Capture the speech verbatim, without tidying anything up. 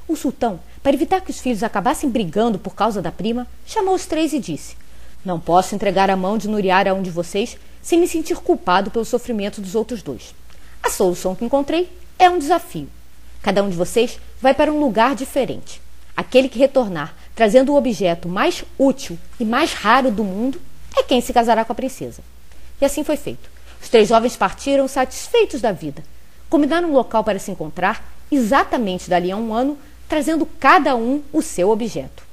O sultão, para evitar que os filhos acabassem brigando por causa da prima, chamou os três e disse: não posso entregar a mão de Nuriar a um de vocês sem me sentir culpado pelo sofrimento dos outros dois. A solução que encontrei é um desafio. Cada um de vocês vai para um lugar diferente. Aquele que retornar trazendo o objeto mais útil e mais raro do mundo é quem se casará com a princesa. E assim foi feito. Os três jovens partiram satisfeitos da vida. Combinaram um local para se encontrar exatamente dali a um ano, trazendo cada um o seu objeto.